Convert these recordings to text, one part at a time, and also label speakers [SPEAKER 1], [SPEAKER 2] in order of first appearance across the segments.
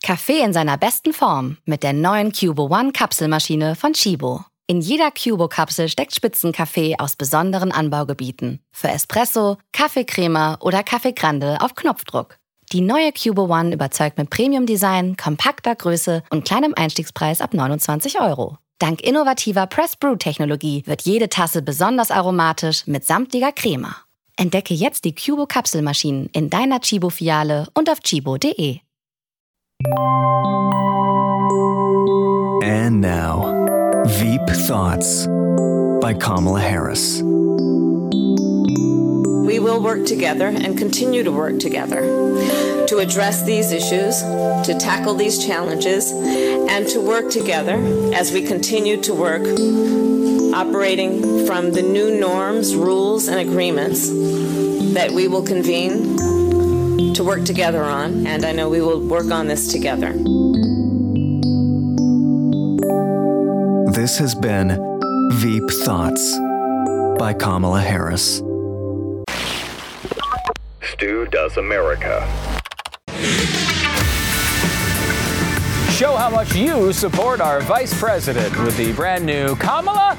[SPEAKER 1] Kaffee in seiner besten Form mit der neuen Cubo One Kapselmaschine von Chibo. In jeder Cubo-Kapsel steckt Spitzenkaffee aus besonderen Anbaugebieten. Für Espresso, Kaffeecrema oder Kaffee Grande auf Knopfdruck. Die neue Cubo One überzeugt mit Premium-Design, kompakter Größe und kleinem Einstiegspreis ab 29 €. Dank innovativer Press-Brew-Technologie wird jede Tasse besonders aromatisch mit samtlicher Crema. Entdecke jetzt die Cubo-Kapselmaschinen in deiner Chibo-Filiale und auf chibo.de.
[SPEAKER 2] And now, Veep Thoughts by Kamala Harris.
[SPEAKER 3] We will work together and continue to work together to address these issues, to tackle these challenges, and to work together as we continue to work operating from the new norms, rules, and agreements that we will convene to work together on, and I know we will work on this together.
[SPEAKER 2] This has been Veep Thoughts by Kamala Harris.
[SPEAKER 4] Stu Does America.
[SPEAKER 5] Show how much you support our vice president with the brand new Kamala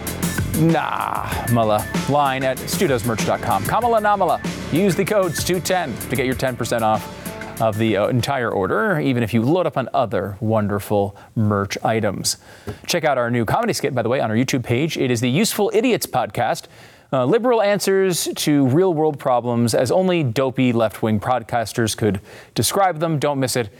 [SPEAKER 5] Namala line at studosmerch.com. Kamala Namala. Use the code STU10 to get your 10% off of the entire order, even if you load up on other wonderful merch items. Check out our new comedy skit, by the way, on our YouTube page. It is the Useful Idiots podcast. Liberal answers to real-world problems as only dopey left-wing podcasters could describe them. Don't miss it.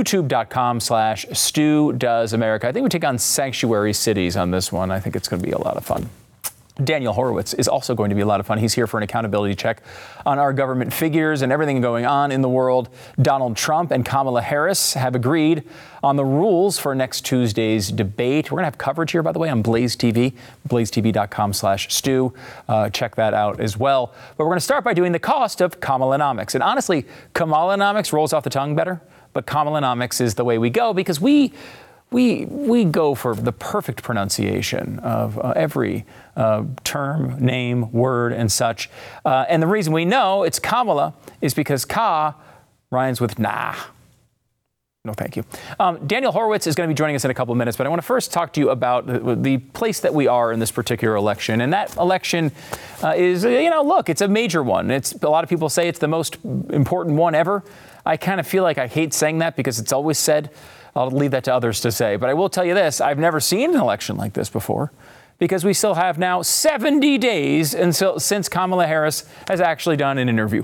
[SPEAKER 5] YouTube.com/StuDoesAmerica. I think we take on sanctuary cities on this one. I think it's going to be a lot of fun. Daniel Horowitz is also going to be a lot of fun. He's here for an accountability check on our government figures and everything going on in the world. Donald Trump and Kamala Harris have agreed on the rules for next Tuesday's debate. We're going to have coverage here, by the way, on Blaze TV, blazetv.com/Stu. Check that out as well. But we're going to start by doing the cost of Kamalanomics. And honestly, Kamalanomics rolls off the tongue better, but Kamalanomics is the way we go because we go for the perfect pronunciation of every term, name, word, and such. And the reason we know it's Kamala is because Ka rhymes with nah. No, thank you. Daniel Horowitz is going to be joining us in a couple of minutes, but I want to first talk to you about the place that we are in this particular election. And that election is, look, it's a major one. A lot of people say it's the most important one ever. I kind of feel like I hate saying that because it's always said. I'll leave that to others to say. But I will tell you this, I've never seen an election like this before because we still have now 70 days since Kamala Harris has actually done an interview.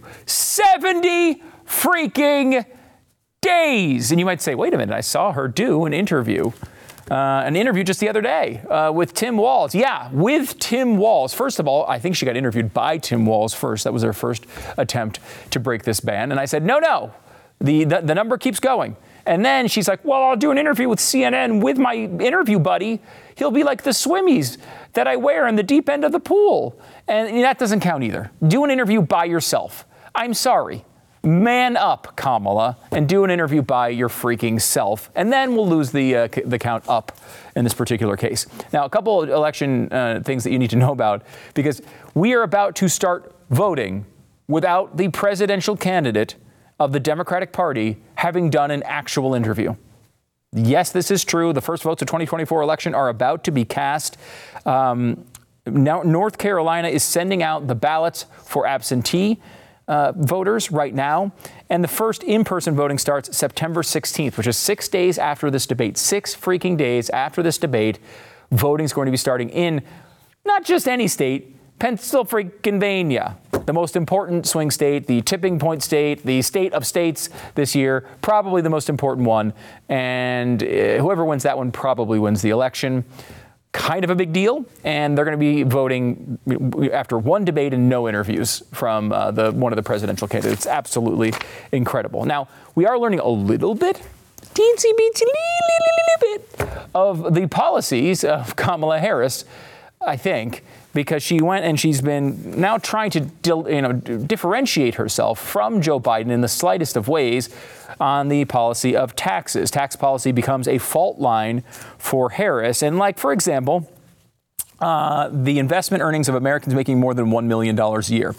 [SPEAKER 5] 70 freaking days. And you might say, wait a minute, I saw her do an interview just the other day with Tim Walz. Yeah, with Tim Walz. First of all, I think she got interviewed by Tim Walz first. That was her first attempt to break this ban. And I said, no, the number keeps going. And then she's like, well, I'll do an interview with CNN with my interview buddy. He'll be like the swimmies that I wear in the deep end of the pool. And that doesn't count either. Do an interview by yourself. I'm sorry. Man up, Kamala, and do an interview by your freaking self. And then we'll lose the count up in this particular case. Now, a couple of election things that you need to know about, because we are about to start voting without the presidential candidate of the Democratic Party having done an actual interview. Yes, this is true. The first votes of 2024 election are about to be cast. Now, North Carolina is sending out the ballots for absentee voters right now. And the first in-person voting starts September 16th, which is 6 days after this debate. 6 freaking days after this debate, voting is going to be starting in not just any state, Pennsylvania, the most important swing state, the tipping point state, the state of states this year, probably the most important one. And whoever wins that one probably wins the election. Kind of a big deal. And they're going to be voting after one debate and no interviews from one of the presidential candidates. Absolutely incredible. Now, we are learning a little bit, teensy beatsy little bit of the policies of Kamala Harris, I think, because she went and she's been now trying to differentiate herself from Joe Biden in the slightest of ways on the policy of taxes. Tax policy becomes a fault line for Harris. And like, for example, the investment earnings of Americans making more than $1 million a year.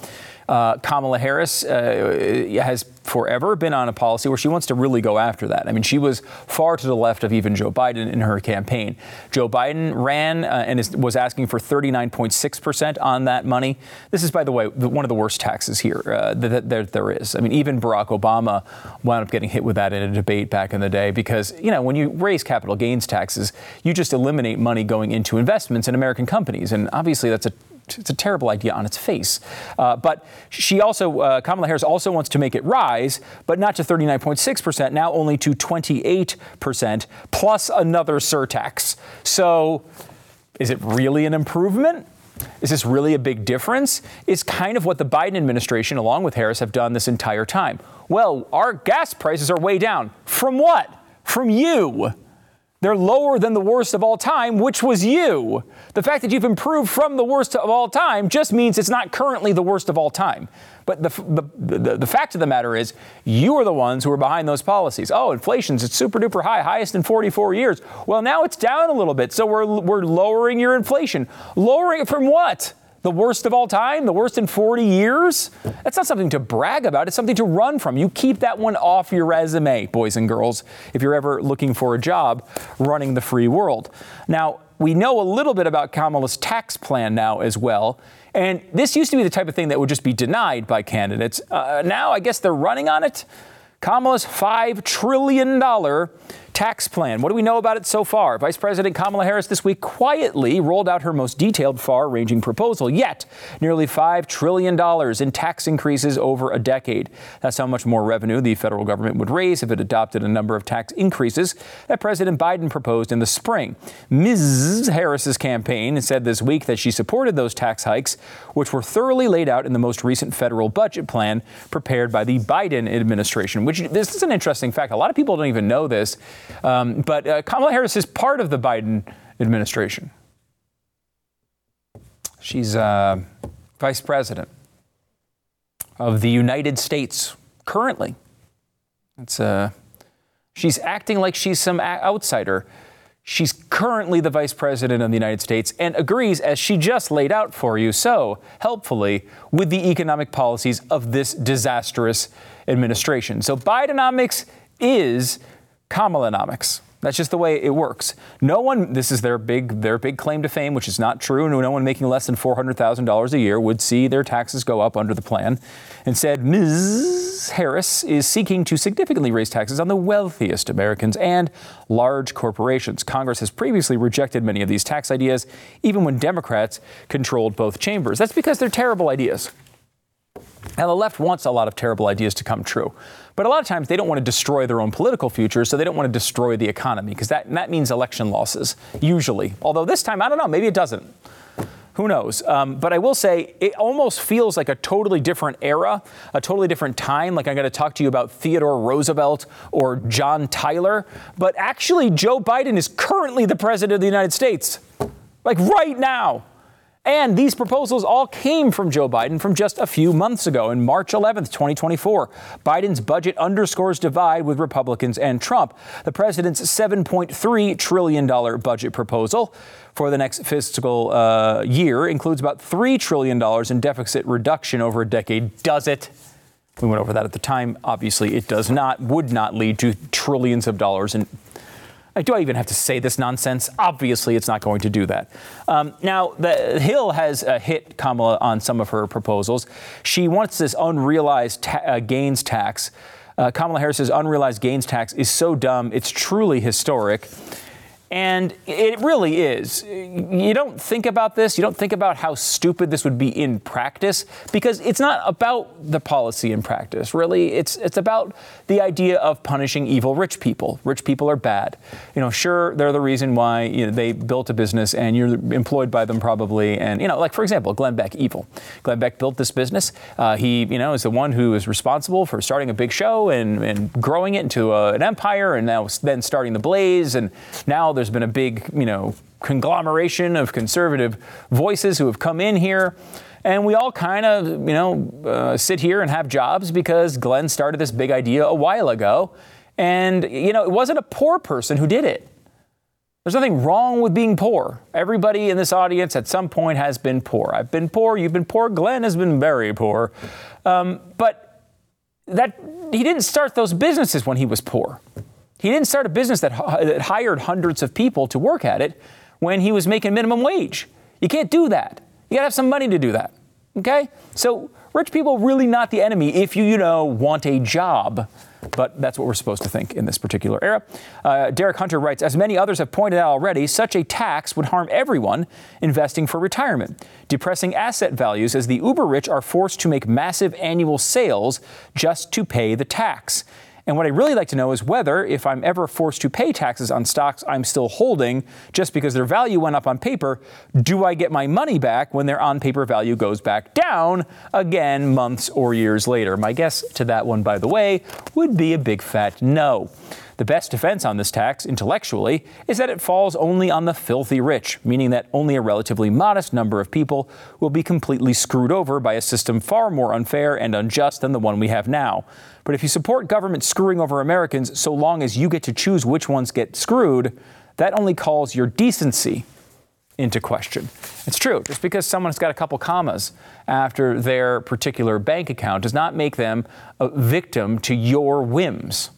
[SPEAKER 5] Kamala Harris has forever been on a policy where she wants to really go after that. I mean, she was far to the left of even Joe Biden in her campaign. Joe Biden ran and was asking for 39.6% on that money. This is, by the way, one of the worst taxes here that there is. I mean, even Barack Obama wound up getting hit with that in a debate back in the day because, you know, when you raise capital gains taxes, you just eliminate money going into investments in American companies. And obviously it's a terrible idea on its face. But Kamala Harris also wants to make it rise, but not to 39.6%, now only to 28%, plus another surtax. So is it really an improvement? Is this really a big difference? It's kind of what the Biden administration, along with Harris, have done this entire time. Well, our gas prices are way down. From what? From you. They're lower than the worst of all time, which was you. The fact that you've improved from the worst of all time just means it's not currently the worst of all time. But the fact of the matter is, you are the ones who are behind those policies. Oh, inflation's it's super duper high, highest in 44 years. Well, now it's down a little bit, so we're lowering your inflation. Lowering it from what? The worst of all time? The worst in 40 years? That's not something to brag about. It's something to run from. You keep that one off your resume, boys and girls, if you're ever looking for a job running the free world. Now, we know a little bit about Kamala's tax plan now as well. And this used to be the type of thing that would just be denied by candidates. Now, I guess they're running on it. Kamala's $5 trillion tax plan. What do we know about it so far? Vice President Kamala Harris this week quietly rolled out her most detailed, far-ranging proposal yet. Nearly $5 trillion in tax increases over a decade. That's how much more revenue the federal government would raise if it adopted a number of tax increases that President Biden proposed in the spring. Ms. Harris's campaign said this week that she supported those tax hikes, which were thoroughly laid out in the most recent federal budget plan prepared by the Biden administration. This is an interesting fact. A lot of people don't even know this. But Kamala Harris is part of the Biden administration. She's vice president of the United States currently. She's acting like she's some outsider. She's currently the vice president of the United States and agrees, as she just laid out for you so helpfully, with the economic policies of this disastrous administration. So Bidenomics is Kamalanomics. That's just the way it works. This is their big claim to fame, which is not true. No one making less than $400,000 a year would see their taxes go up under the plan. Instead, Ms. Harris is seeking to significantly raise taxes on the wealthiest Americans and large corporations. Congress has previously rejected many of these tax ideas, even when Democrats controlled both chambers. That's because they're terrible ideas. Now, the left wants a lot of terrible ideas to come true. But a lot of times they don't want to destroy their own political future, so they don't want to destroy the economy, because that means election losses, usually. Although this time, I don't know, maybe it doesn't. Who knows? But I will say it almost feels like a totally different era, a totally different time. Like I'm going to talk to you about Theodore Roosevelt or John Tyler. But actually, Joe Biden is currently the president of the United States, like right now. And these proposals all came from Joe Biden from just a few months ago, in March 11th, 2024. Biden's budget underscores divide with Republicans and Trump. The president's $7.3 trillion budget proposal for the next fiscal year includes about $3 trillion in deficit reduction over a decade. Does it? We went over that at the time. Obviously, it does not, would not lead to trillions of dollars in. Do I even have to say this nonsense? Obviously, it's not going to do that. Now, the Hill has hit Kamala on some of her proposals. She wants this unrealized gains tax. Kamala Harris's unrealized gains tax is so dumb, it's truly historic. And it really is. You don't think about this. You don't think about how stupid this would be in practice, because it's not about the policy in practice, really. It's about the idea of punishing evil rich people. Rich people are bad. Sure, they're the reason why they built a business and you're employed by them probably. And, like, for example, Glenn Beck, evil. Glenn Beck built this business. He, is the one who is responsible for starting a big show and growing it into an empire, and then starting the Blaze. And now there's been a big, conglomeration of conservative voices who have come in here. And we all kind of, sit here and have jobs because Glenn started this big idea a while ago. And, it wasn't a poor person who did it. There's nothing wrong with being poor. Everybody in this audience at some point has been poor. I've been poor. You've been poor. Glenn has been very poor. But he didn't start those businesses when he was poor. He didn't start a business that hired hundreds of people to work at it when he was making minimum wage. You can't do that. You got to have some money to do that. Okay? So rich people really not the enemy if you want a job. But that's what we're supposed to think in this particular era. Derek Hunter writes, as many others have pointed out already, such a tax would harm everyone investing for retirement, depressing asset values as the uber rich are forced to make massive annual sales just to pay the tax. And what I'd really like to know is whether, if I'm ever forced to pay taxes on stocks I'm still holding just because their value went up on paper, do I get my money back when their on-paper value goes back down again months or years later? My guess to that one, by the way, would be a big fat no. The best defense on this tax, intellectually, is that it falls only on the filthy rich, meaning that only a relatively modest number of people will be completely screwed over by a system far more unfair and unjust than the one we have now. But if you support government screwing over Americans so long as you get to choose which ones get screwed, that only calls your decency into question. It's true. Just because someone's got a couple commas after their particular bank account does not make them a victim to your whims.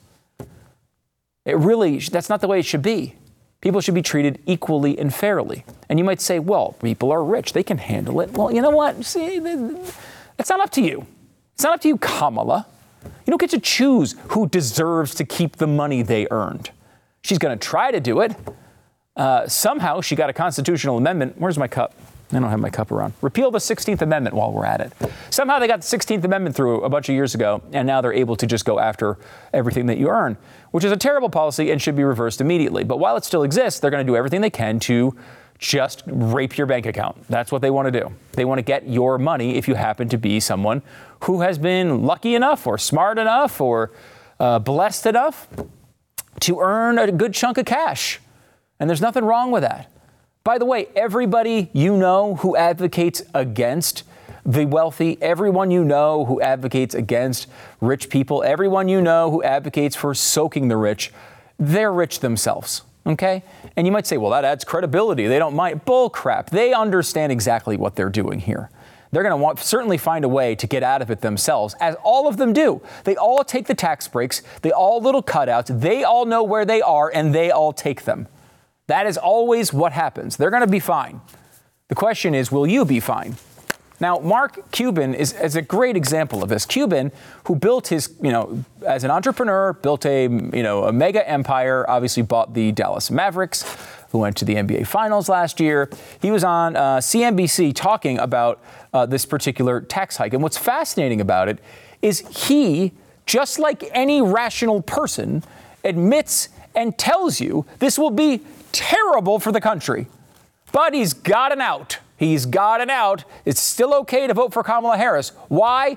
[SPEAKER 5] That's not the way it should be. People should be treated equally and fairly. And you might say, well, people are rich. They can handle it. Well, you know what? See, it's not up to you. It's not up to you, Kamala. You don't get to choose who deserves to keep the money they earned. She's going to try to do it. Somehow she got a constitutional amendment. Where's my cup? I don't have my cup around. Repeal the 16th Amendment while we're at it. Somehow they got the 16th Amendment through a bunch of years ago, and now they're able to just go after everything that you earn, which is a terrible policy and should be reversed immediately. But while it still exists, they're going to do everything they can to just rape your bank account. That's what they want to do. They want to get your money if you happen to be someone who has been lucky enough or smart enough or blessed enough to earn a good chunk of cash. And there's nothing wrong with that. By the way, everybody you know who advocates against the wealthy, everyone you know who advocates against rich people, everyone you know who advocates for soaking the rich, they're rich themselves. Okay? And you might say, well, that adds credibility. They don't mind. Bull crap. They understand exactly what they're doing here. They're going to certainly find a way to get out of it themselves, as all of them do. They all take the tax breaks. They all little cutouts. They all know where they are, and they all take them. That is always what happens. They're going to be fine. The question is, will you be fine? Now, Mark Cuban is a great example of this. Cuban, who built his, as an entrepreneur, built a mega empire, obviously bought the Dallas Mavericks, who went to the NBA Finals last year. He was on CNBC talking about this particular tax hike. And what's fascinating about it is he, just like any rational person, admits and tells you this will be terrible for the country. But he's got an out. He's got an out. It's still okay to vote for Kamala Harris. Why?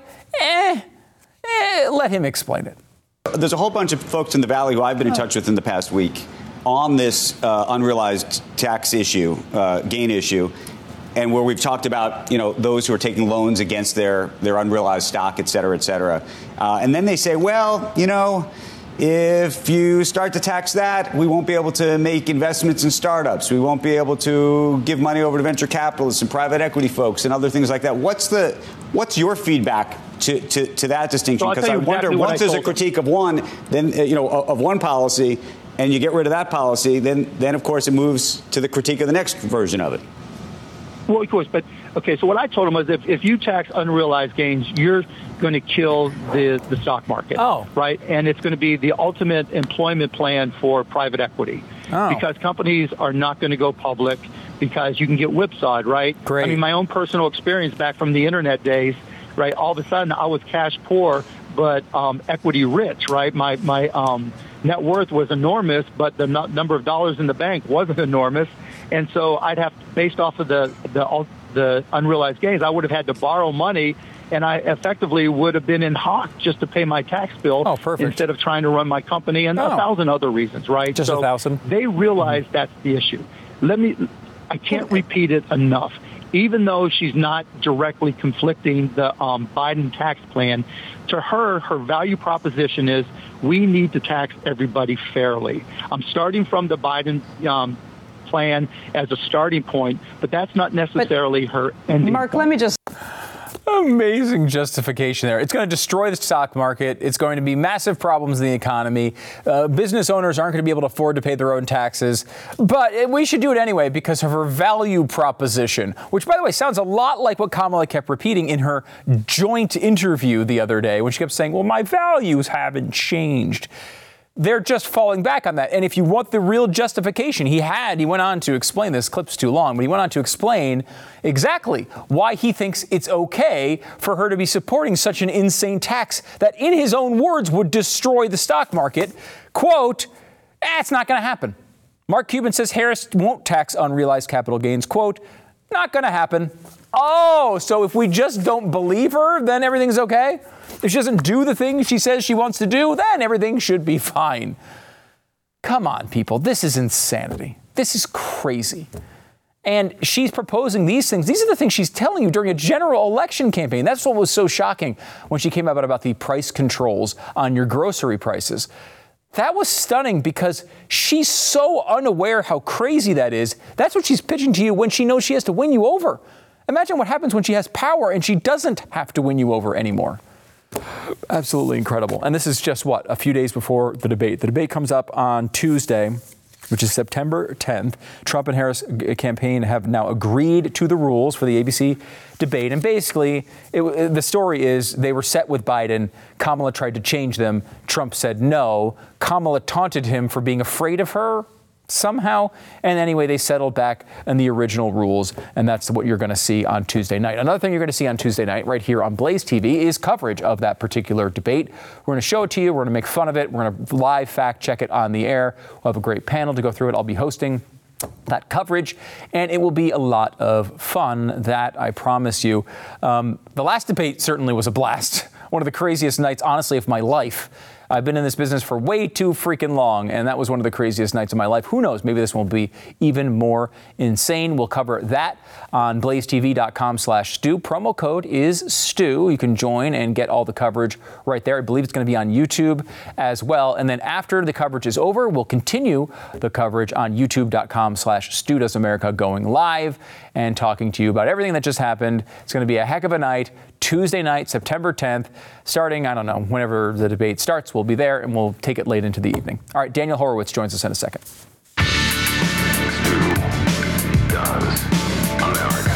[SPEAKER 5] Let him explain it.
[SPEAKER 6] There's a whole bunch of folks in the Valley who I've been in touch with in the past week on this unrealized tax issue, gain issue, and where we've talked about, those who are taking loans against their unrealized stock, et cetera, et cetera. And then they say, well, if you start to tax that, we won't be able to make investments in startups. We won't be able to give money over to venture capitalists and private equity folks and other things like that. What's your feedback to that distinction? Because I wonder, once there's a critique of one, then of one policy, and you get rid of that policy, then of course it moves to the critique of the next version of it.
[SPEAKER 7] Well, of course, but okay. So what I told him was, if you tax unrealized gains, you're going to kill the stock market. Oh, right, and it's going to be the ultimate employment plan for private equity, because companies are not going to go public because you can get whipsawed, right? Great. I mean, my own personal experience back from the internet days, right? All of a sudden, I was cash poor, but equity rich, right? My net worth was enormous, but the number of dollars in the bank wasn't enormous. And so I'd have, based off of the unrealized gains, I would have had to borrow money, and I effectively would have been in hock just to pay my tax bill instead of trying to run my company and 1,000 other reasons, right?
[SPEAKER 5] Just 1,000.
[SPEAKER 7] They realize that's the issue. I can't repeat it enough. Even though she's not directly conflicting the Biden tax plan, to her value proposition is we need to tax everybody fairly. I'm starting from the Biden plan as a starting point, but that's not necessarily her ending
[SPEAKER 8] Mark,
[SPEAKER 7] point.
[SPEAKER 8] let me just...
[SPEAKER 5] Amazing justification there. It's going to destroy the stock market. It's going to be massive problems in the economy. Business owners aren't going to be able to afford to pay their own taxes. But we should do it anyway because of her value proposition, which, by the way, sounds a lot like what Kamala kept repeating in her joint interview the other day when she kept saying, well, my values haven't changed. They're just falling back on that. And if you want the real justification, he went on to explain, this clip's too long, but he went on to explain exactly why he thinks it's okay for her to be supporting such an insane tax that, in his own words, would destroy the stock market. Quote, it's not going to happen. Mark Cuban says Harris won't tax unrealized capital gains. Quote, not going to happen. Oh, so if we just don't believe her, then everything's okay? If she doesn't do the things she says she wants to do, then everything should be fine. Come on, people. This is insanity. This is crazy. And she's proposing these things. These are the things she's telling you during a general election campaign. That's what was so shocking when she came out about the price controls on your grocery prices. That was stunning because she's so unaware how crazy that is. That's what she's pitching to you when she knows she has to win you over. Imagine what happens when she has power and she doesn't have to win you over anymore. Absolutely incredible. And this is just a few days before the debate. The debate comes up on Tuesday, which is September 10th. Trump and Harris campaign have now agreed to the rules for the ABC debate. And basically, the story is they were set with Biden. Kamala tried to change them. Trump said no. Kamala taunted him for being afraid of her somehow. And anyway, they settled back on the original rules. And that's what you're going to see on Tuesday night. Another thing you're going to see on Tuesday night right here on Blaze TV is coverage of that particular debate. We're going to show it to you. We're going to make fun of it. We're going to live fact check it on the air. We'll have a great panel to go through it. I'll be hosting that coverage, and it will be a lot of fun, that I promise you. The last debate certainly was a blast. One of the craziest nights, honestly, of my life. I've been in this business for way too freaking long, and that was one of the craziest nights of my life. Who knows? Maybe this one will be even more insane. We'll cover that on blazetv.com/Stu. Promo code is Stu. You can join and get all the coverage right there. I believe it's going to be on YouTube as well. And then after the coverage is over, we'll continue the coverage on youtube.com/Stu Does America, going live and talking to you about everything that just happened. It's going to be a heck of a night. Tuesday night, September 10th, starting, I don't know, whenever the debate starts, we'll be there, and we'll take it late into the evening. All right, Daniel Horowitz joins us in a second.
[SPEAKER 2] Stu Does America.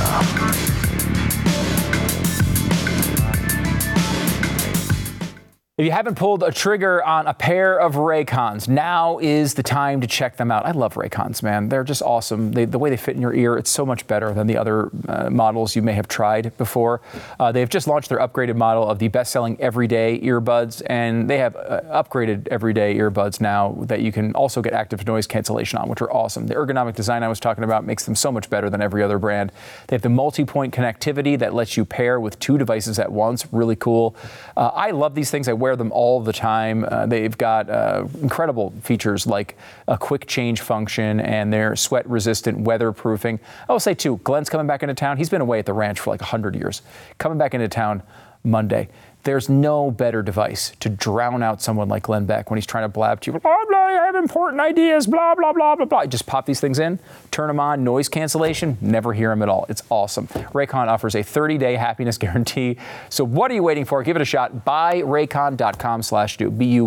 [SPEAKER 5] If you haven't pulled a trigger on a pair of Raycons, now is the time to check them out. I love Raycons, man. They're just awesome. The way they fit in your ear, it's so much better than the other models you may have tried before. They've just launched their upgraded model of the best-selling everyday earbuds, and they have upgraded everyday earbuds now that you can also get active noise cancellation on, which are awesome. The ergonomic design I was talking about makes them so much better than every other brand. They have the multi-point connectivity that lets you pair with 2 devices at once. Really cool. I love these things. I wear them all the time. They've got incredible features like a quick change function, and their sweat resistant weatherproofing. I will say too, Glenn's coming back into town. He's been away at the ranch for like 100 years. Coming back into town Monday. There's no better device to drown out someone like Glenn Beck when he's trying to blab to you. Blah, blah, I have important ideas, blah, blah, blah, blah, blah. Just pop these things in, turn them on, noise cancellation, never hear them at all. It's awesome. Raycon offers a 30-day happiness guarantee. So what are you waiting for? Give it a shot. BuyRaycon.com/Stu.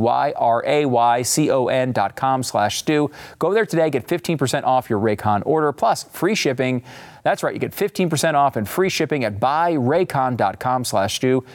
[SPEAKER 5] BuyRaycon.com/Stu. Go there today. Get 15% off your Raycon order, plus free shipping. That's right. You get 15% off and free shipping at BuyRaycon.com/Stu.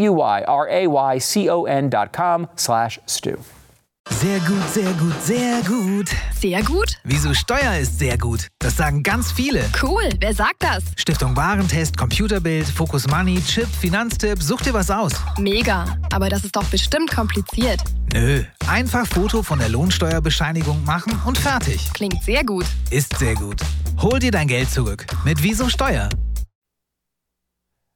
[SPEAKER 5] BuyRaycon.com/Stu.
[SPEAKER 9] Sehr gut, sehr gut, sehr gut.
[SPEAKER 10] Sehr gut?
[SPEAKER 9] Wieso Steuer ist sehr gut? Das sagen ganz viele.
[SPEAKER 10] Cool, wer sagt das?
[SPEAKER 9] Stiftung Warentest, Computerbild, Focus Money, Chip, Finanztipp, such dir was aus.
[SPEAKER 10] Mega, aber das ist doch bestimmt kompliziert.
[SPEAKER 9] Nö, einfach Foto von der Lohnsteuerbescheinigung machen und fertig.
[SPEAKER 10] Klingt sehr gut.
[SPEAKER 9] Ist sehr gut. Hol dir dein Geld zurück mit Wieso Steuer.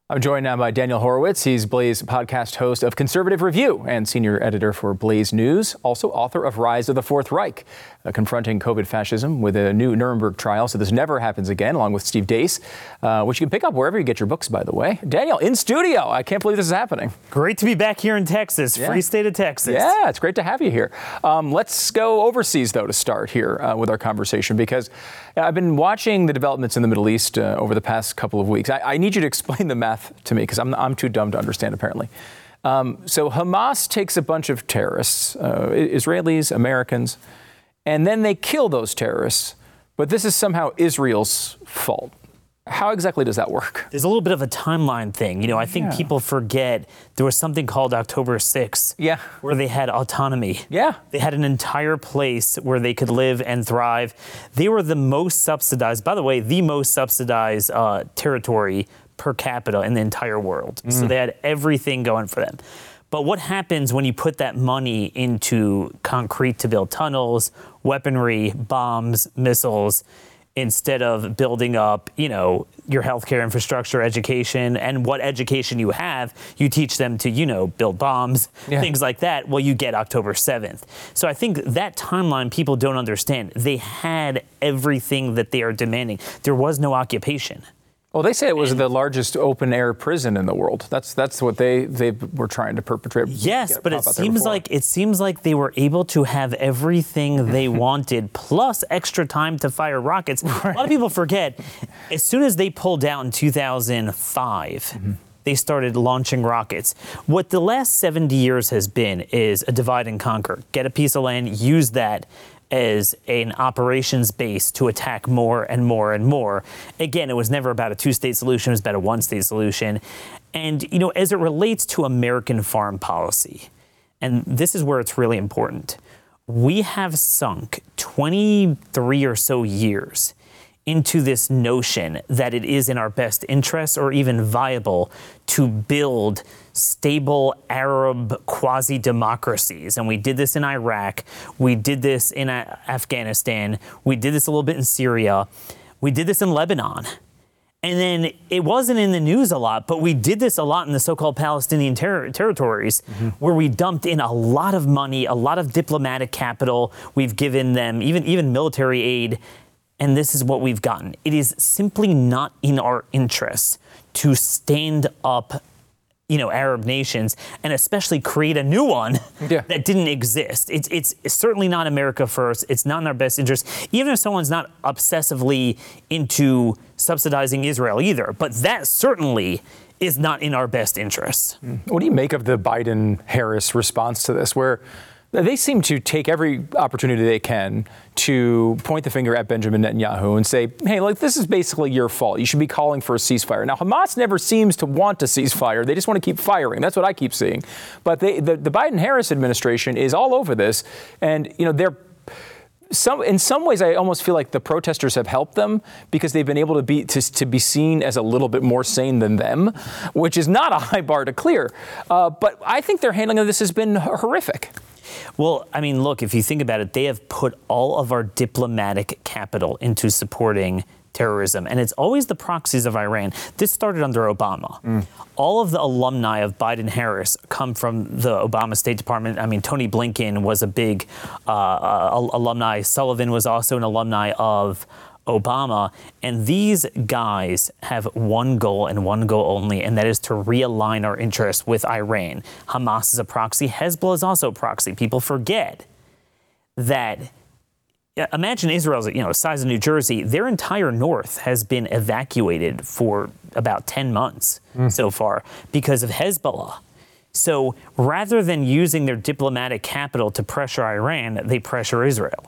[SPEAKER 5] I'm joined now by Daniel Horowitz. He's Blaze podcast host of Conservative Review and senior editor for Blaze News, also author of Rise of the Fourth Reich, confronting COVID fascism with a new Nuremberg trial so this never happens again, along with Steve Deace, which you can pick up wherever you get your books, by the way. Daniel, in studio. I can't believe this is happening.
[SPEAKER 8] Great to be back here in Texas, free state of Texas.
[SPEAKER 5] Yeah, it's great to have you here. Let's go overseas, though, to start here with our conversation, because I've been watching the developments in the Middle East over the past couple of weeks. I need you to explain the math to me, because I'm too dumb to understand, apparently. So Hamas takes a bunch of terrorists, Israelis, Americans, and then they kill those terrorists. But this is somehow Israel's fault. How exactly does that work?
[SPEAKER 8] There's a little bit of a timeline thing. You know, I think people forget there was something called October 6th, where they had autonomy. Yeah. They had an entire place where they could live and thrive. They were the most subsidized, by the way, the most subsidized territory per capita in the entire world. So they had everything going for them. But what happens when you put that money into concrete to build tunnels, weaponry, bombs, missiles, instead of building up, you know, your healthcare infrastructure, education, and what education you have, you teach them to, you know, build bombs, things like that. Well, you get October 7th. So I think that timeline people don't understand. They had everything that they are demanding. There was no occupation.
[SPEAKER 5] Well, they say it was the largest open-air prison in the world. That's what they were trying to perpetrate.
[SPEAKER 8] Yes, but it seems like they were able to have everything they wanted, plus extra time to fire rockets. Right. A lot of people forget, as soon as they pulled out in 2005, they started launching rockets. What the last 70 years has been is a divide and conquer. Get a piece of land, use that as an operations base to attack more and more and more. Again, it was never about a two-state solution. It was about a one-state solution. And, you know, as it relates to American foreign policy, and this is where it's really important, we have sunk 23 or so years into this notion that it is in our best interest or even viable to build stable Arab quasi-democracies. And we did this in Iraq. We did this in Afghanistan. We did this a little bit in Syria. We did this in Lebanon. And then it wasn't in the news a lot, but we did this a lot in the so-called Palestinian territories, where we dumped in a lot of money, a lot of diplomatic capital. We've given them even military aid. And this is what we've gotten. It is simply not in our interests to stand up, you know, Arab nations and especially create a new one that didn't exist. It's certainly not America first. It's not in our best interest, even if someone's not obsessively into subsidizing Israel either. But that certainly is not in our best interest.
[SPEAKER 5] What do you make of the Biden-Harris response to this, where they seem to take every opportunity they can to point the finger at Benjamin Netanyahu and say, hey, like, this is basically your fault. You should be calling for a ceasefire. Now, Hamas never seems to want a ceasefire. They just want to keep firing. That's what I keep seeing. But the Biden-Harris administration is all over this. And, you know, in some ways, I almost feel like the protesters have helped them because they've been able to be seen as a little bit more sane than them, which is not a high bar to clear. But I think their handling of this has been horrific.
[SPEAKER 8] Well, I mean, look, if you think about it, they have put all of our diplomatic capital into supporting terrorism, and it's always the proxies of Iran. This started under Obama. All of the alumni of Biden-Harris come from the Obama State Department. I mean, Tony Blinken was a big alumni. Sullivan was also an alumni of Obama. And these guys have one goal and one goal only, and that is to realign our interests with Iran. Hamas is a proxy. Hezbollah is also a proxy. People forget that. Imagine Israel's, the size of New Jersey. Their entire north has been evacuated for about 10 months so far because of Hezbollah. So rather than using their diplomatic capital to pressure Iran, they pressure Israel.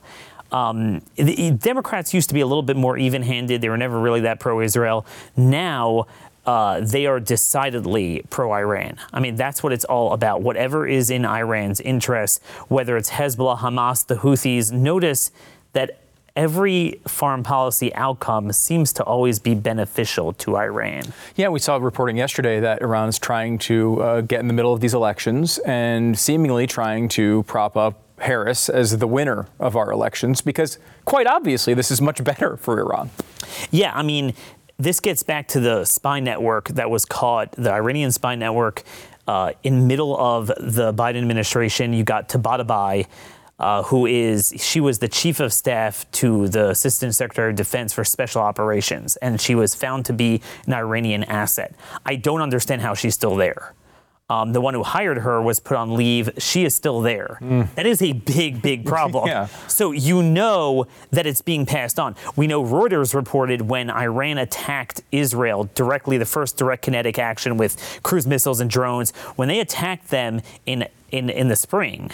[SPEAKER 8] The Democrats used to be a little bit more even-handed. They were never really that pro-Israel. Now they are decidedly pro-Iran. I mean, that's what it's all about. Whatever is in Iran's interest, whether it's Hezbollah, Hamas, the Houthis, notice that every foreign policy outcome seems to always be beneficial to Iran.
[SPEAKER 5] Yeah, we saw reporting yesterday that Iran is trying to get in the middle of these elections and seemingly trying to prop up Harris as the winner of our elections, because quite obviously this is much better for Iran.
[SPEAKER 8] Yeah, I mean, this gets back to the spy network that was caught, the Iranian spy network, in middle of the Biden administration. You got Tabatabai, she was the chief of staff to the Assistant Secretary of Defense for Special Operations, and she was found to be an Iranian asset. I don't understand how she's still there. The one who hired her was put on leave. She is still there. That is a big, big problem.
[SPEAKER 5] Yeah.
[SPEAKER 8] So you know that it's being passed on. We know Reuters reported when Iran attacked Israel directly, the first direct kinetic action with cruise missiles and drones, when they attacked them in the spring,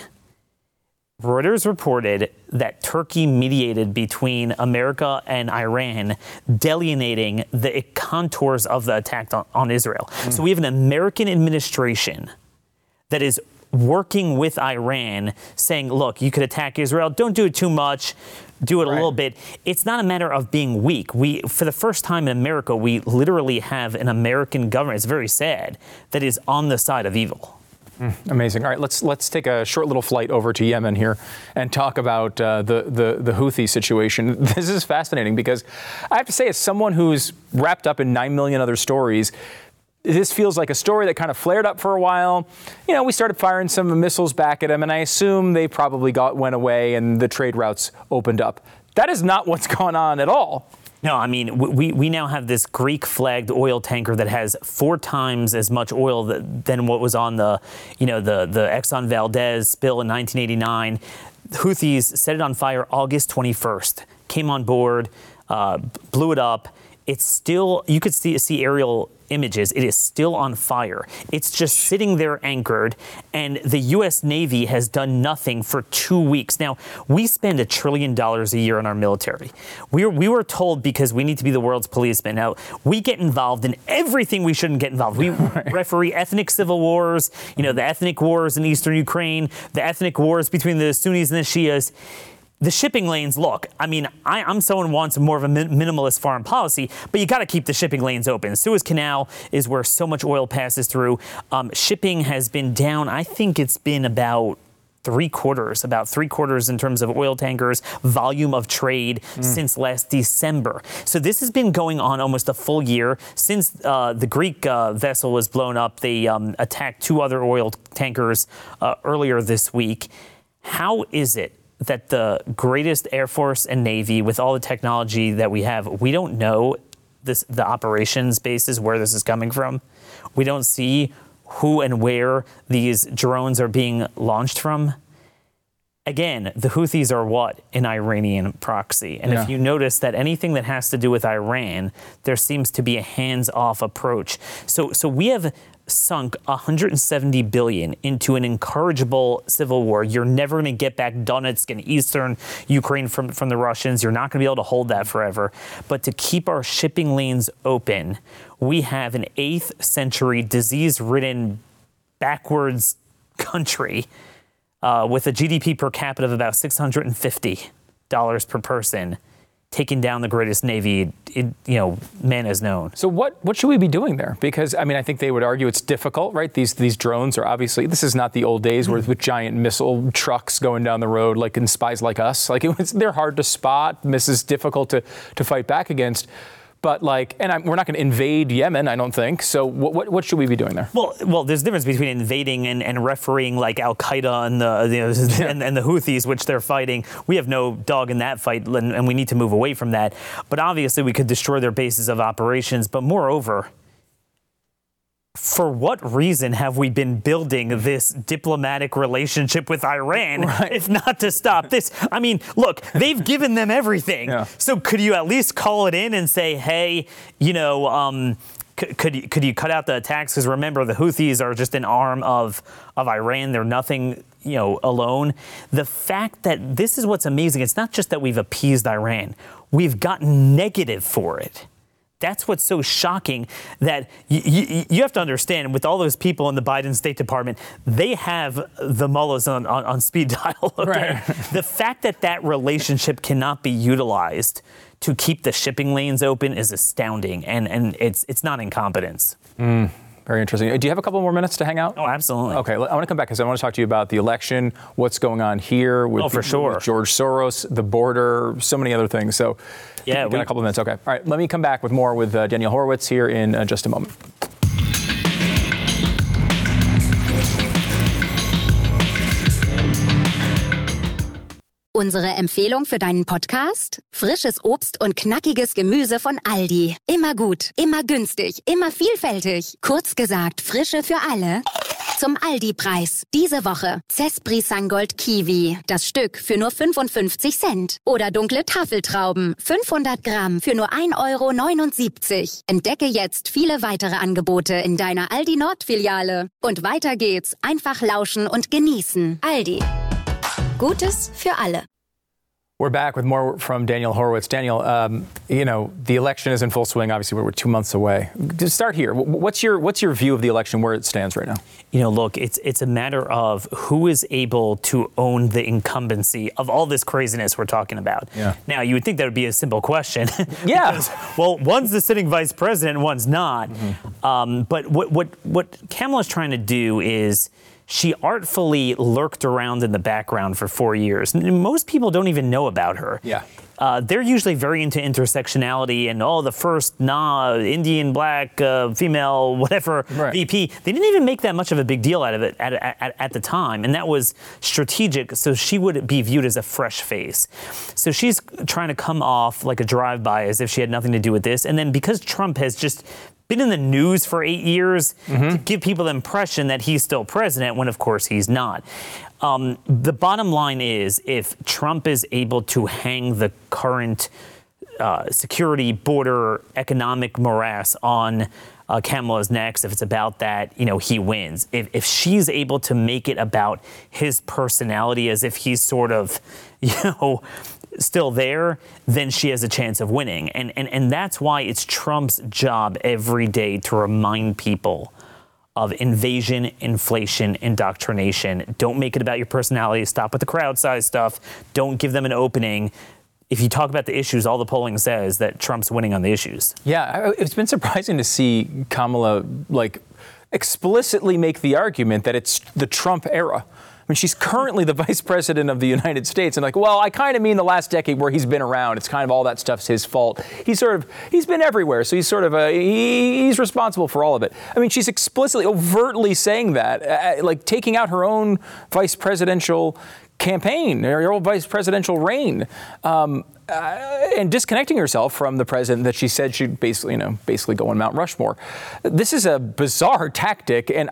[SPEAKER 8] Reuters reported that Turkey mediated between America and Iran, delineating the contours of the attack on Israel. So we have an American administration that is working with Iran, saying, look, you could attack Israel. Don't do it too much. Do it a little bit. It's not a matter of being weak. For the first time in America, we literally have an American government, it's very sad, that is on the side of evil.
[SPEAKER 5] Amazing. All right, let's take a short little flight over to Yemen here and talk about the Houthi situation. This is fascinating because I have to say, as someone who's wrapped up in 9 million other stories, this feels like a story that kind of flared up for a while. You know, we started firing some missiles back at them, and I assume they probably went away and the trade routes opened up. That is not what's gone on at all.
[SPEAKER 8] No, I mean, we now have this Greek-flagged oil tanker that has 4 times as much oil than what was on the Exxon Valdez spill in 1989. The Houthis set it on fire August 21st, came on board, blew it up. It's still, you could see aerial images. It is still on fire. It's just sitting there anchored, and the U.S. Navy has done nothing for 2 weeks. Now, we spend $1 trillion a year on our military. We were told, because we need to be the world's policeman. Now, we get involved in everything we shouldn't get involved. We referee ethnic civil wars, the ethnic wars in eastern Ukraine, the ethnic wars between the Sunnis and the Shias. The shipping lanes, look, I mean, I'm someone who wants more of a minimalist foreign policy, but you got to keep the shipping lanes open. Suez Canal is where so much oil passes through. Shipping has been down. I think it's been about three quarters in terms of oil tankers, volume of trade since last December. So this has been going on almost a full year. Since the Greek vessel was blown up, they attacked 2 other oil tankers earlier this week. How is it that the greatest Air Force and Navy, with all the technology that we have, we don't know the operations bases where this is coming from? We don't see who and where these drones are being launched from. Again, the Houthis are what? An Iranian proxy. And if you notice that anything that has to do with Iran, there seems to be a hands-off approach. So we have sunk $170 billion into an incorrigible civil war. You're never going to get back Donetsk and eastern Ukraine from the Russians. You're not going to be able to hold that forever. But to keep our shipping lanes open, we have an 8th century disease-ridden backwards country with a GDP per capita of about $650 per person, taking down the greatest navy, man has known.
[SPEAKER 5] So what should we be doing there? Because, I mean, I think they would argue it's difficult, right? These drones are obviously, this is not the old days with giant missile trucks going down the road like in Spies Like Us. Like, they're hard to spot. This is difficult to fight back against. But we're not going to invade Yemen, I don't think. So what should we be doing there?
[SPEAKER 8] Well, there's a difference between invading and refereeing like Al Qaeda and the Houthis, which they're fighting. We have no dog in that fight, and we need to move away from that. But obviously, we could destroy their bases of operations. But moreover, for what reason have we been building this diplomatic relationship with Iran if not to stop this? I mean, look, they've given them everything. So could you at least call it in and say, hey, could you cut out the attacks? Because remember, the Houthis are just an arm of Iran. They're nothing, alone. The fact that this is what's amazing. It's not just that we've appeased Iran. We've gotten negative for it. That's what's so shocking, that you have to understand, with all those people in the Biden State Department, they have the mullahs on speed dial. Okay? Right. The fact that relationship cannot be utilized to keep the shipping lanes open is astounding, and it's not incompetence.
[SPEAKER 5] Very interesting. Do you have a couple more minutes to hang out?
[SPEAKER 8] Oh, absolutely.
[SPEAKER 5] Okay, I want to come back because I want to talk to you about the election, what's going on here with,
[SPEAKER 8] for sure.
[SPEAKER 5] with George Soros, the border, so many other things. So,
[SPEAKER 8] yeah,
[SPEAKER 5] we got a couple of minutes. Okay. All right, let me come back with more with Danielle Horowitz here in just a moment.
[SPEAKER 11] Unsere Empfehlung für deinen Podcast? Frisches Obst und knackiges Gemüse von Aldi. Immer gut, immer günstig, immer vielfältig. Kurz gesagt, Frische für alle. Zum Aldi-Preis. Diese Woche Cespri-Sangold Kiwi. Das Stück für nur 55 Cent. Oder dunkle Tafeltrauben. 500 Gramm für nur 1,79 €. Entdecke jetzt viele weitere Angebote in deiner Aldi Nord-Filiale. Und weiter geht's. Einfach lauschen und genießen. Aldi. Gutes für alle.
[SPEAKER 5] We're back with more from Danielle Horowitz. Danielle, the election is in full swing. Obviously, we're 2 months away. To start here, what's your view of the election, where it stands right now?
[SPEAKER 8] Look, it's a matter of who is able to own the incumbency of all this craziness we're talking about.
[SPEAKER 5] Yeah.
[SPEAKER 8] Now, you would think that would be a simple question.
[SPEAKER 5] Yeah.
[SPEAKER 8] Because, well, one's the sitting vice president, one's not. Mm-hmm. But what Kamala's trying to do is she artfully lurked around in the background for 4 years. Most people don't even know about her.
[SPEAKER 5] Yeah.
[SPEAKER 8] They're usually very into intersectionality and, the first Indian, black, female, whatever,
[SPEAKER 5] right.
[SPEAKER 8] VP. They didn't even make that much of a big deal out of it at the time. And that was strategic, so she would be viewed as a fresh face. So she's trying to come off like a drive-by as if she had nothing to do with this. And then because Trump has just been in the news for 8 years to give people the impression that he's still president when, of course, he's not. The bottom line is, if Trump is able to hang the current security, border, economic morass on Kamala's neck, if it's about that, he wins. If she's able to make it about his personality as if he's sort of, still there, then she has a chance of winning. And that's why it's Trump's job every day to remind people of invasion, inflation, indoctrination. Don't make it about your personality. Stop with the crowd size stuff. Don't give them an opening. If you talk about the issues, all the polling says that Trump's winning on the issues.
[SPEAKER 5] Yeah, it's been surprising to see Kamala explicitly make the argument that it's the Trump era. I mean, she's currently the vice president of the United States. And I kind of mean the last decade where he's been around. It's kind of all that stuff's his fault. He's been everywhere. So he's sort of he's responsible for all of it. I mean, she's explicitly, overtly saying that, taking out her own vice presidential campaign, her own vice presidential reign. And disconnecting herself from the president that she said she'd basically go on Mount Rushmore. This is a bizarre tactic, and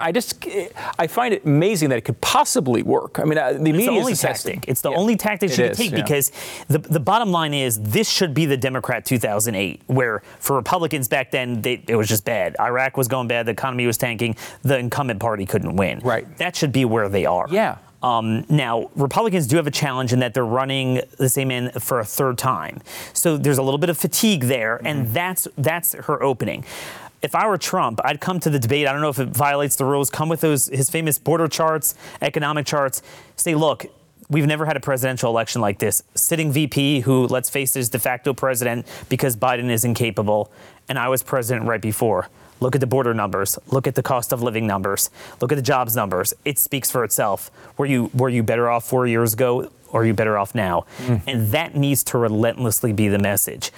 [SPEAKER 5] I find it amazing that it could possibly work. I mean, the media
[SPEAKER 8] is the tactic. It's the only tactic she could take because the bottom line is this should be the Democrat 2008, where for Republicans back then it was just bad. Iraq was going bad, the economy was tanking, the incumbent party couldn't win.
[SPEAKER 5] Right.
[SPEAKER 8] That should be where they are.
[SPEAKER 5] Yeah.
[SPEAKER 8] Now, Republicans do have a challenge in that they're running the same man for a third time. So there's a little bit of fatigue there, and that's her opening. If I were Trump, I'd come to the debate. I don't know if it violates the rules. Come with his famous border charts, economic charts. Say, look, we've never had a presidential election like this. Sitting VP who, let's face it, is de facto president because Biden is incapable, and I was president right before. Look at the border numbers. Look at the cost of living numbers. Look at the jobs numbers. It speaks for itself. Were you better off 4 years ago, or are you better off now? And that needs to relentlessly be the message.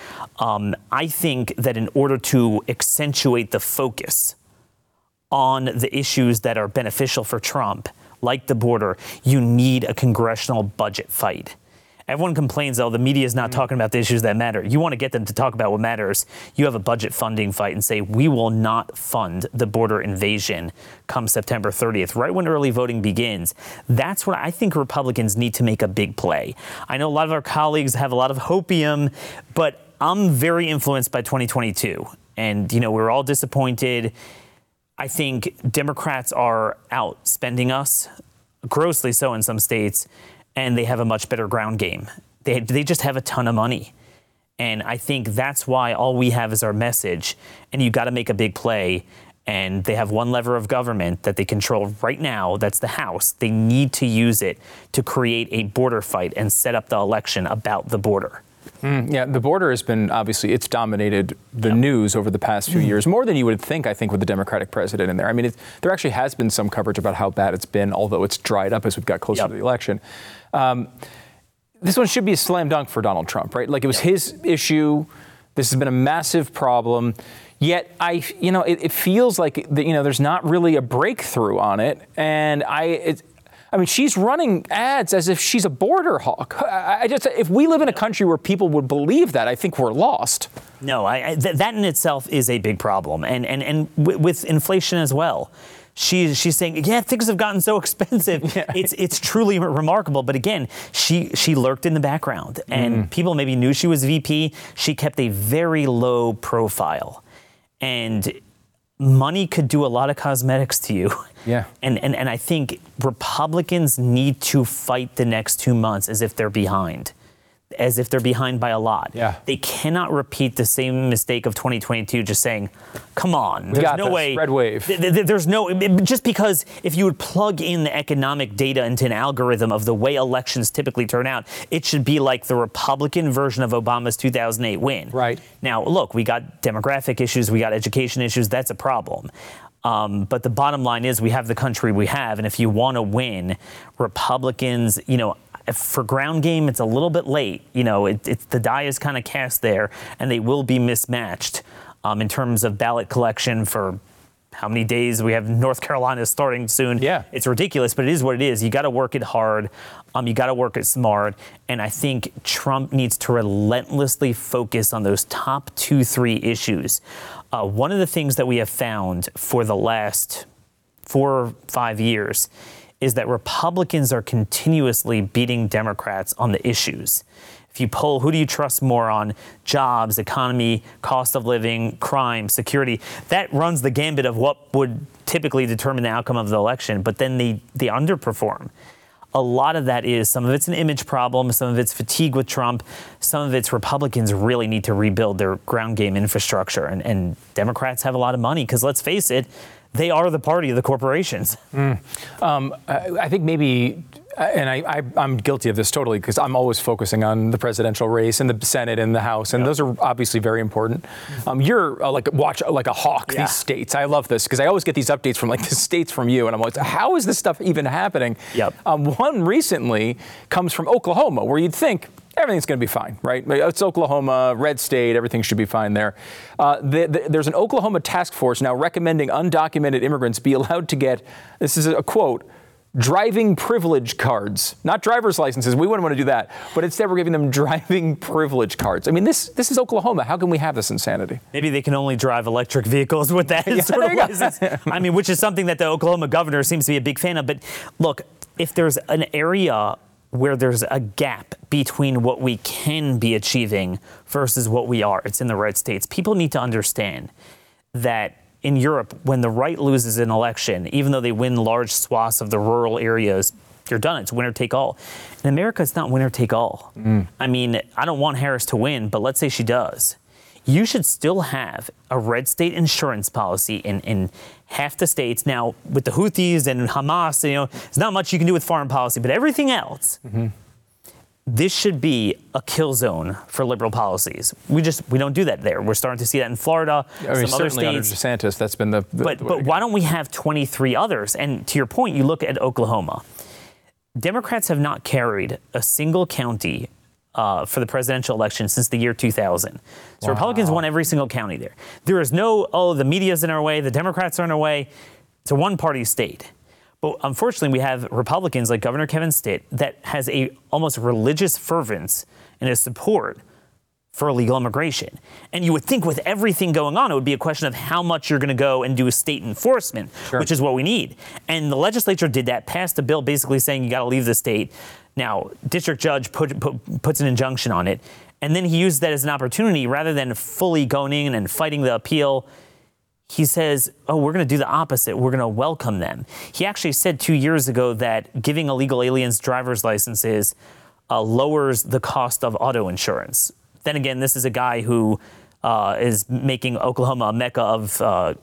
[SPEAKER 8] I think that in order to accentuate the focus on the issues that are beneficial for Trump, like the border, you need a congressional budget fight. Everyone complains, the media is not talking about the issues that matter. You want to get them to talk about what matters. You have a budget funding fight and say, we will not fund the border invasion come September 30th, right when early voting begins. That's what I think Republicans need to make a big play. I know a lot of our colleagues have a lot of hopium, but I'm very influenced by 2022. And, we're all disappointed. I think Democrats are out spending us, grossly so in some states, and they have a much better ground game. They just have a ton of money. And I think that's why all we have is our message. And you got to make a big play. And they have one lever of government that they control right now. That's the House. They need to use it to create a border fight and set up the election about the border.
[SPEAKER 5] Yeah, the border has been, obviously, it's dominated the news over the past few years, more than you would think, I think, with the Democratic president in there. I mean, there actually has been some coverage about how bad it's been, although it's dried up as we've got closer to the election. This one should be a slam dunk for Donald Trump, right? Like, it was his issue. This has been a massive problem. Yet, it feels like, there's not really a breakthrough on it. And I mean, she's running ads as if she's a border hawk. If we live in a country where people would believe that, I think we're lost.
[SPEAKER 8] No, that in itself is a big problem, and with inflation as well. She's saying, yeah, things have gotten so expensive. Yeah. It's truly remarkable. But again, she lurked in the background, and people maybe knew she was VP. She kept a very low profile, and money could do a lot of cosmetics to you.
[SPEAKER 5] Yeah.
[SPEAKER 8] And I think Republicans need to fight the next 2 months as if they're behind by a lot.
[SPEAKER 5] Yeah.
[SPEAKER 8] They cannot repeat the same mistake of 2022, just saying, come on, there's no way.
[SPEAKER 5] Red wave.
[SPEAKER 8] There's no, just because if you would plug in the economic data into an algorithm of the way elections typically turn out, it should be like the Republican version of Obama's 2008 win.
[SPEAKER 5] Right.
[SPEAKER 8] Now, look, we got demographic issues, we got education issues, that's a problem. But the bottom line is we have the country we have, and if you want to win, Republicans, for ground game, it's a little bit late. The die is kind of cast there, and they will be mismatched in terms of ballot collection for how many days. We have North Carolina starting soon.
[SPEAKER 5] Yeah.
[SPEAKER 8] It's ridiculous, but it is what it is. You got to work it hard. You got to work it smart. And I think Trump needs to relentlessly focus on those top 2-3 issues. One of the things that we have found for the last 4 or 5 years is that Republicans are continuously beating Democrats on the issues. If you poll, who do you trust more on? Jobs, economy, cost of living, crime, security. That runs the gambit of what would typically determine the outcome of the election, but then they underperform. A lot of that is, some of it's an image problem, some of it's fatigue with Trump, some of it's Republicans really need to rebuild their ground game infrastructure. And Democrats have a lot of money because, let's face it, they are the party of the corporations.
[SPEAKER 5] I think maybe, and I'm guilty of this totally, because I'm always focusing on the presidential race and the Senate and the House, and those are obviously very important. You're like a hawk, these states. I love this, because I always get these updates from the states from you, and I'm like, how is this stuff even happening?
[SPEAKER 8] Yep.
[SPEAKER 5] One recently comes from Oklahoma, where you'd think everything's going to be fine, right? It's Oklahoma, red state, everything should be fine there. There's an Oklahoma task force now recommending undocumented immigrants be allowed to get, this is a quote, driving privilege cards, not driver's licenses. We wouldn't want to do that, but instead we're giving them driving privilege cards. I mean, this is Oklahoma. How can we have this insanity?
[SPEAKER 8] Maybe they can only drive electric vehicles with that sort of license. I mean, which is something that the Oklahoma governor seems to be a big fan of. But look, if there's an area where there's a gap between what we can be achieving versus what we are, it's in the red states. People need to understand that in Europe, when the right loses an election, even though they win large swaths of the rural areas, you're done. It's winner take all. In America, it's not winner take all. I mean, I don't want Harris to win, but let's say she does. You should still have a red state insurance policy in half the states. Now, with the Houthis and Hamas, there's not much you can do with foreign policy, but everything else, this should be a kill zone for liberal policies. We don't do that there. We're starting to see that in Florida, some other states.
[SPEAKER 5] Under DeSantis, that's been the
[SPEAKER 8] But why don't we have 23 others? And to your point, you look at Oklahoma. Democrats have not carried a single county for the presidential election since the year 2000. So Republicans won every single county there. There is no, the media's in our way, the Democrats are in our way. It's a one-party state. But unfortunately, we have Republicans like Governor Kevin Stitt that has a almost religious fervence in his support for illegal immigration. And you would think with everything going on, it would be a question of how much you're going to go and do state enforcement, which is what we need. And the legislature did that, passed a bill basically saying you got to leave the state. Now, district judge puts an injunction on it, and then he used that as an opportunity rather than fully going in and fighting the appeal. He says, we're going to do the opposite. We're going to welcome them. He actually said 2 years ago that giving illegal aliens driver's licenses lowers the cost of auto insurance. Then again, this is a guy who is making Oklahoma a mecca of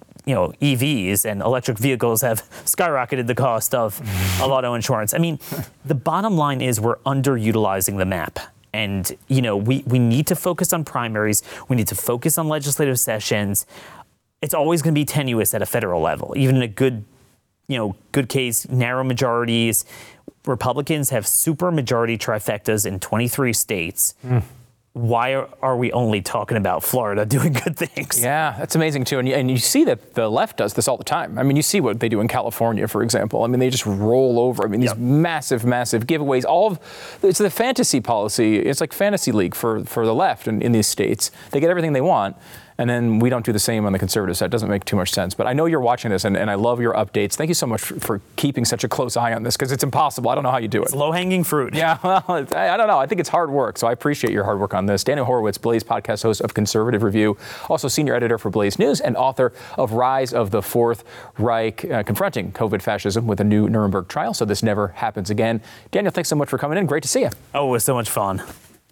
[SPEAKER 8] EVs, and electric vehicles have skyrocketed the cost of auto insurance. I mean, the bottom line is we're underutilizing the map. And, you know, we need to focus on primaries. We need to focus on legislative sessions. It's always going to be tenuous at a federal level, even in a good case, narrow majorities. Republicans have super majority trifectas in 23 states. Why are we only talking about Florida doing good things?
[SPEAKER 5] Yeah, that's amazing, too. And you see that the left does this all the time. I mean, you see what they do in California, for example. I mean, they just roll over. I mean, these massive, massive giveaways. It's the fantasy policy. It's like fantasy league for the left in these states. They get everything they want. And then we don't do the same on the conservative side. It doesn't make too much sense. But I know you're watching this, and I love your updates. Thank you so much for keeping such a close eye on this, because it's impossible. I don't know how you do it.
[SPEAKER 8] It's low-hanging fruit.
[SPEAKER 5] Yeah, well, I don't know. I think it's hard work, so I appreciate your hard work on this. Daniel Horowitz, Blaze podcast host of Conservative Review, also senior editor for Blaze News and author of Rise of the Fourth Reich, confronting COVID fascism with a new Nuremberg trial, so this never happens again. Daniel, thanks so much for coming in. Great to see you.
[SPEAKER 8] Oh, it was so much fun.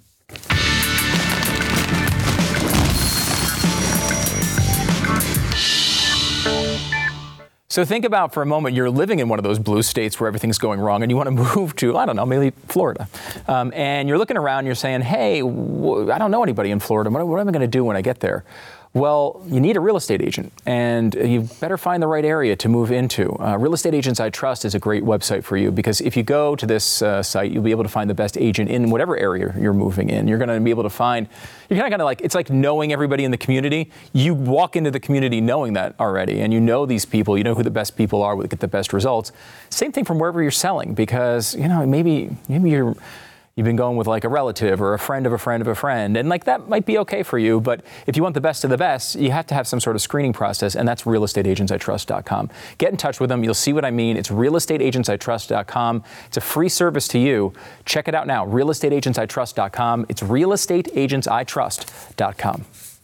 [SPEAKER 5] So think about for a moment, you're living in one of those blue states where everything's going wrong and you want to move to, I don't know, maybe Florida. And you're looking around, you're saying, hey, I don't know anybody in Florida. What am I going to do when I get there? Well, you need a real estate agent, and you better find the right area to move into. Real Estate Agents I Trust is a great website for you, because if you go to this site, you'll be able to find the best agent in whatever area you're moving in. You're going to be able to find, you're kind of like, it's like knowing everybody in the community. You walk into the community knowing that already, and you know these people, you know who the best people are, get the best results. Same thing from wherever you're selling, because, you know, maybe you've been going with like a relative or a friend of a friend of a friend, and like that might be okay for you, but if you want the best of the best, you have to have some sort of screening process, and that's realestateagentsitrust.com. Get in touch with them. You'll see what I mean. It's realestateagentsitrust.com. It's a free service to you. Check it out now. realestateagentsitrust.com. It's realestateagentsitrust.com.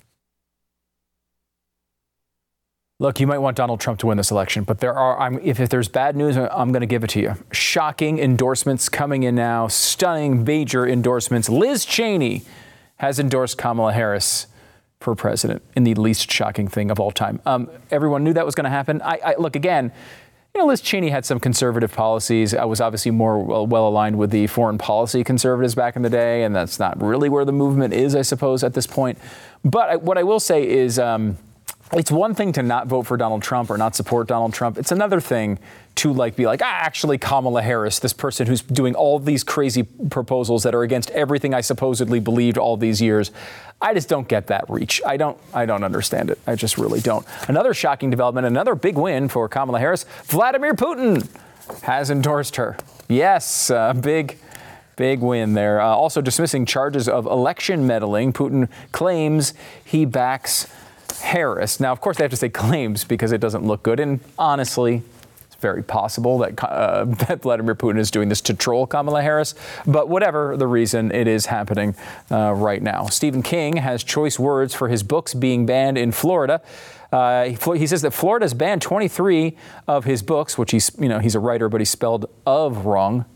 [SPEAKER 5] Look, you might want Donald Trump to win this election, but if there's bad news, I'm going to give it to you. Shocking endorsements coming in now. Stunning, major endorsements. Liz Cheney has endorsed Kamala Harris for president in the least shocking thing of all time. Everyone knew that was going to happen. Look, again, you know, Liz Cheney had some conservative policies. I was obviously more well aligned with the foreign policy conservatives back in the day, and that's not really where the movement is, I suppose, at this point. But what I will say is, it's one thing to not vote for Donald Trump or not support Donald Trump. It's another thing to be like, actually Kamala Harris, this person who's doing all these crazy proposals that are against everything I supposedly believed all these years. I just don't get that reach. I don't understand it. I just really don't. Another shocking development, another big win for Kamala Harris. Vladimir Putin has endorsed her. Yes, big win there. Also dismissing charges of election meddling. Putin claims he backs Harris. Now, of course, they have to say claims because it doesn't look good. And honestly, it's very possible that Vladimir Putin is doing this to troll Kamala Harris. But whatever the reason, it is happening right now. Stephen King has choice words for his books being banned in Florida. He says that Florida has banned 23 of his books, which he's a writer, but he spelled of wrong.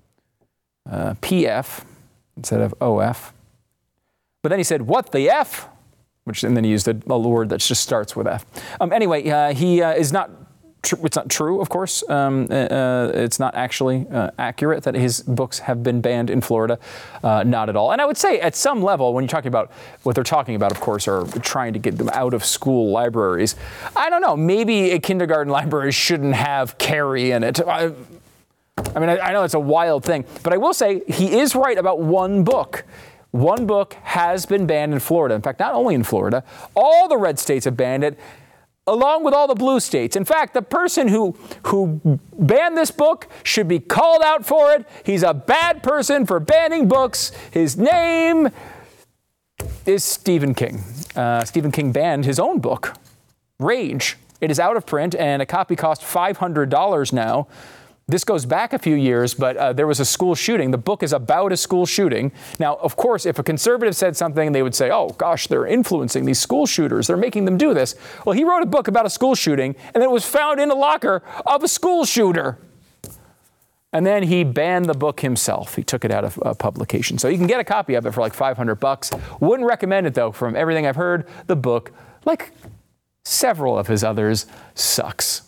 [SPEAKER 5] PF instead of OF. But then he said, what the F? And then he used a word that just starts with F. Anyway, he is not. It's not true, of course. It's not actually accurate that his books have been banned in Florida. Not at all. And I would say at some level, when you're talking about what they're talking about, of course, are trying to get them out of school libraries. I don't know. Maybe a kindergarten library shouldn't have Carrie in it. I know it's a wild thing, but I will say he is right about one book. One book has been banned in Florida. In fact, not only in Florida, all the red states have banned it, along with all the blue states. In fact, the person who banned this book should be called out for it. He's a bad person for banning books. His name is Stephen King. Stephen King banned his own book, Rage. It is out of print, and a copy costs $500 now. This goes back a few years, but there was a school shooting. The book is about a school shooting. Now, of course, if a conservative said something, they would say, oh, gosh, they're influencing these school shooters. They're making them do this. Well, he wrote a book about a school shooting, and then it was found in a locker of a school shooter. And then he banned the book himself. He took it out of publication. So you can get a copy of it for like $500. Wouldn't recommend it, though. From everything I've heard, the book, like several of his others, sucks.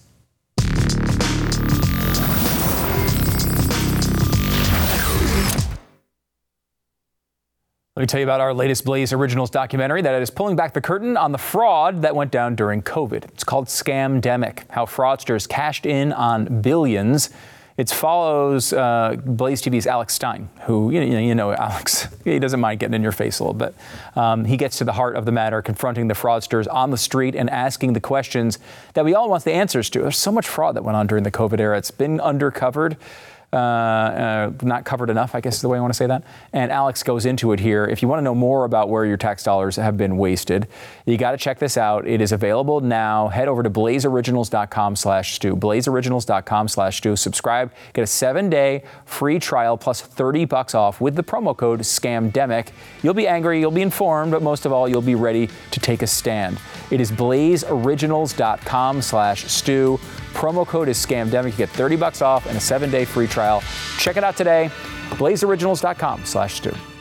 [SPEAKER 5] Let me tell you about our latest Blaze Originals documentary that is pulling back the curtain on the fraud that went down during COVID. It's called Scamdemic, how fraudsters cashed in on billions. It follows Blaze TV's Alex Stein, who, you know Alex, he doesn't mind getting in your face a little bit. He gets to the heart of the matter, confronting the fraudsters on the street and asking the questions that we all want the answers to. There's so much fraud that went on during the COVID era. It's been undercovered. Not covered enough, I guess is the way I want to say that. And Alex goes into it here. If you want to know more about where your tax dollars have been wasted, you got to check this out. It is available now. Head over to blazeoriginals.com/Stu. Blazeoriginals.com/Stu. Subscribe. Get a 7-day free trial plus $30 off with the promo code SCAMDEMIC. You'll be angry, you'll be informed, but most of all, you'll be ready to take a stand. It is blazeoriginals.com/Stu. Promo code is SCAMDEMIC. You get $30 off and a 7-day free trial. Check it out today. blazeoriginals.com/Stu.